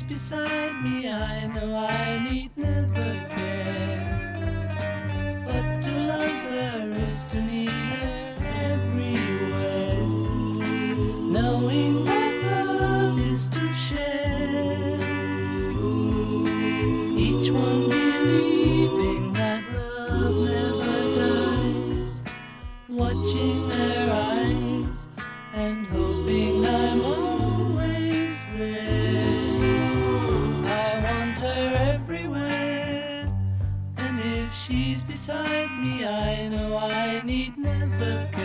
beside me, I know I need never care. But to love her is to need her everywhere. Knowing that love is to share. Each one believing that love never dies. Watching her eyes and hoping I'm always there. I want her everywhere, and if she's beside me, I know I need never care.